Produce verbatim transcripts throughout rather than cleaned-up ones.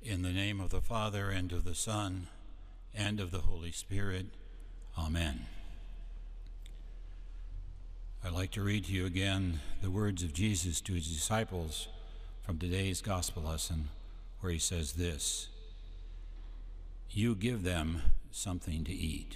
In the name of the Father, and of the Son, and of the Holy Spirit. Amen. I'd like to read to you again the words of Jesus to his disciples from today's gospel lesson, where he says this: "You give them something to eat."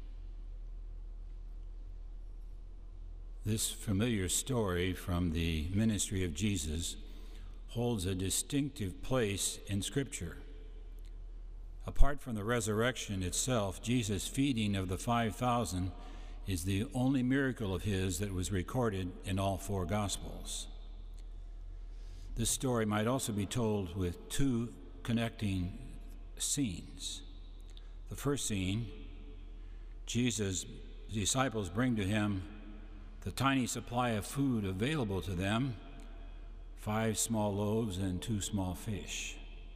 This familiar story from the ministry of Jesus holds a distinctive place in Scripture. Apart from the resurrection itself, Jesus' feeding of the five thousand is the only miracle of his that was recorded in all four Gospels. This story might also be told with two connecting scenes. The first scene, Jesus' disciples bring to him the tiny supply of food available to them, five small loaves and two small fish.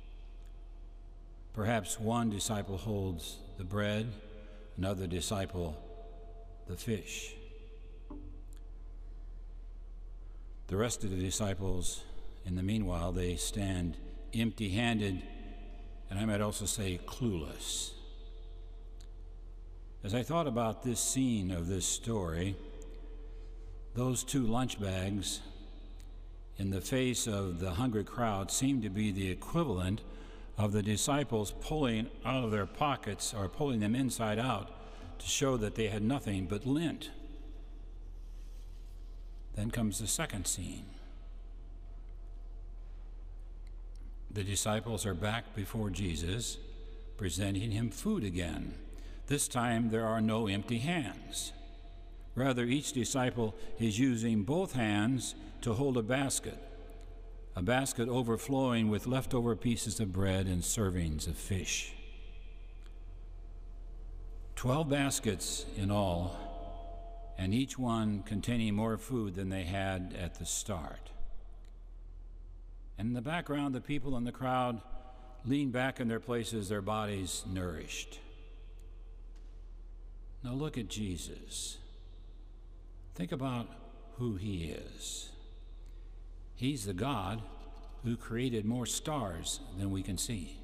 Perhaps one disciple holds the bread, another disciple the fish. The rest of the disciples, in the meanwhile, they stand empty-handed, and I might also say clueless. As I thought about this scene of this story, those two lunch bags in the face of the hungry crowd seemed to be the equivalent of the disciples pulling out of their pockets or pulling them inside out to show that they had nothing but lint. Then comes the second scene. The disciples are back before Jesus, presenting him food again. This time there are no empty hands. Rather, each disciple is using both hands to hold a basket, a basket overflowing with leftover pieces of bread and servings of fish. Twelve baskets in all, and each one containing more food than they had at the start. And in the background, the people in the crowd lean back in their places, their bodies nourished. Now look at Jesus. Think about who he is. He's the God who created more stars than we can see.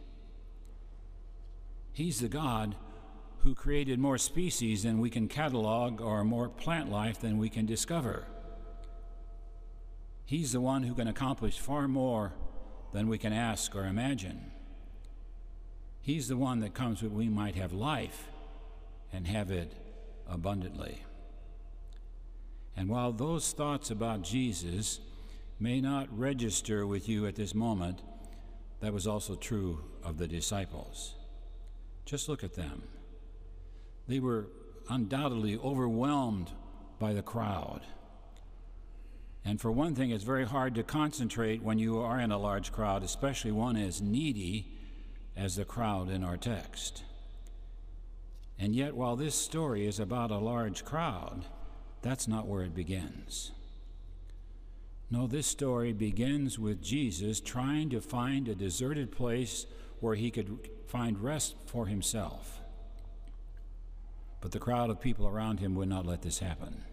He's the God who created more species than we can catalog or more plant life than we can discover. He's the one who can accomplish far more than we can ask or imagine. He's the one that comes that we might have life and have it abundantly. And while those thoughts about Jesus may not register with you at this moment, that was also true of the disciples. Just look at them. They were undoubtedly overwhelmed by the crowd. And for one thing, it's very hard to concentrate when you are in a large crowd, especially one as needy as the crowd in our text. And yet, while this story is about a large crowd, that's not where it begins. No, this story begins with Jesus trying to find a deserted place where he could find rest for himself. But the crowd of people around him would not let this happen.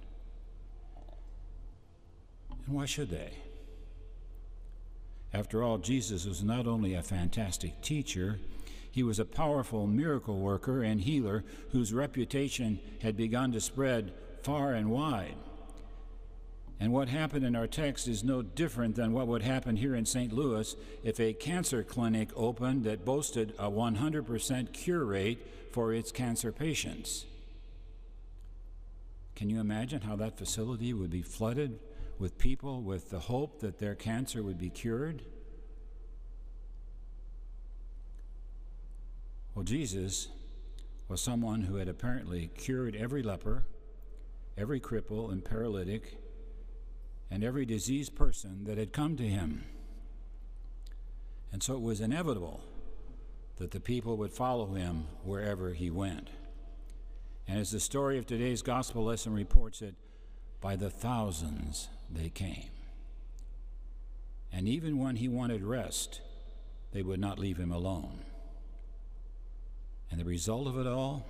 And why should they? After all, Jesus was not only a fantastic teacher, he was a powerful miracle worker and healer whose reputation had begun to spread far and wide. And what happened in our text is no different than what would happen here in Saint Louis if a cancer clinic opened that boasted a one hundred percent cure rate for its cancer patients. Can you imagine how that facility would be flooded with people with the hope that their cancer would be cured? Well, Jesus was someone who had apparently cured every leper, every cripple and paralytic, and every diseased person that had come to him. And so it was inevitable that the people would follow him wherever he went. And as the story of today's gospel lesson reports it, by the thousands they came. And even when he wanted rest, they would not leave him alone. And the result of it all?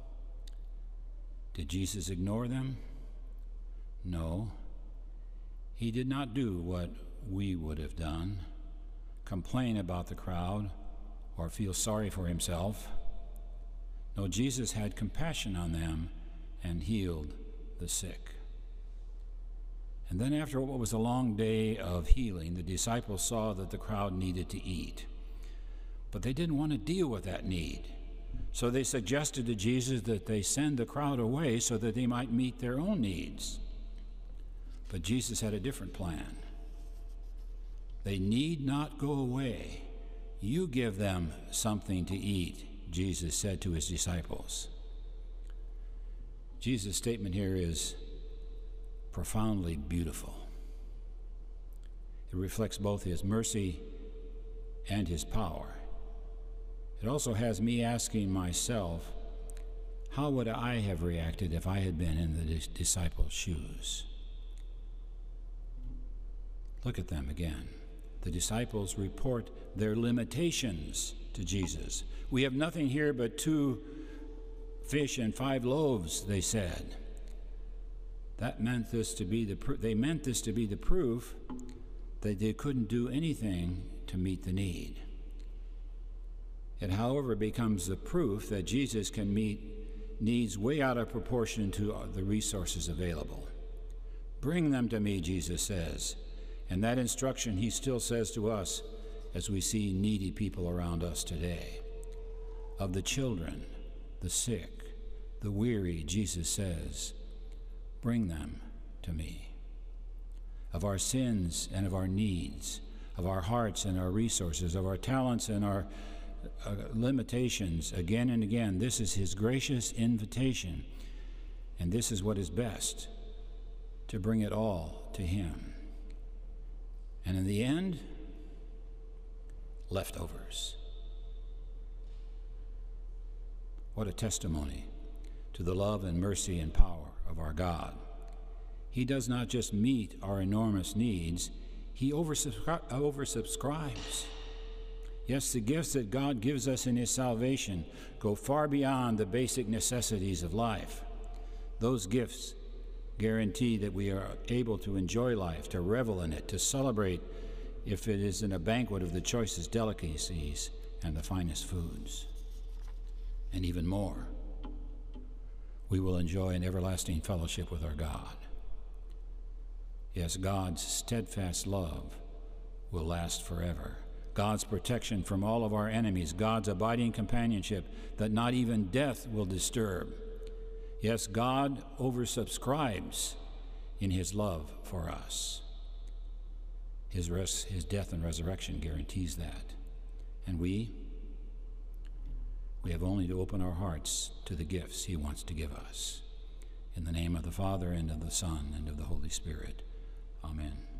Did Jesus ignore them? No. He did not do what we would have done, complain about the crowd or feel sorry for himself. No, Jesus had compassion on them and healed the sick. And then after what was a long day of healing, the disciples saw that the crowd needed to eat. But they didn't want to deal with that need. So they suggested to Jesus that they send the crowd away so that they might meet their own needs. But Jesus had a different plan. They need not go away. You give them something to eat, Jesus said to his disciples. Jesus' statement here is profoundly beautiful. It reflects both his mercy and his power. It also has me asking myself, how would I have reacted if I had been in the disciples' shoes? Look at them again. The disciples report their limitations to Jesus. We have nothing here but two fish and five loaves, they said. That meant this to be the pr- they meant this to be the proof that they couldn't do anything to meet the need. It, however, becomes the proof that Jesus can meet needs way out of proportion to the resources available. Bring them to me, Jesus says. And that instruction he still says to us as we see needy people around us today. Of the children, the sick, the weary, Jesus says, bring them to me. Of our sins and of our needs, of our hearts and our resources, of our talents and our uh, limitations, again and again, this is his gracious invitation. And this is what is best, to bring it all to him. And in the end, leftovers. What a testimony to the love and mercy and power of our God. He does not just meet our enormous needs, he oversubscri- oversubscribes. Yes, the gifts that God gives us in his salvation go far beyond the basic necessities of life. Those gifts guarantee that we are able to enjoy life, to revel in it, to celebrate if it is in a banquet of the choicest delicacies and the finest foods. And even more, we will enjoy an everlasting fellowship with our God. Yes, God's steadfast love will last forever. God's protection from all of our enemies, God's abiding companionship that not even death will disturb. Yes, God oversubscribes in his love for us. His, res- his death and resurrection guarantees that. And we, we have only to open our hearts to the gifts he wants to give us. In the name of the Father, and of the Son, and of the Holy Spirit. Amen.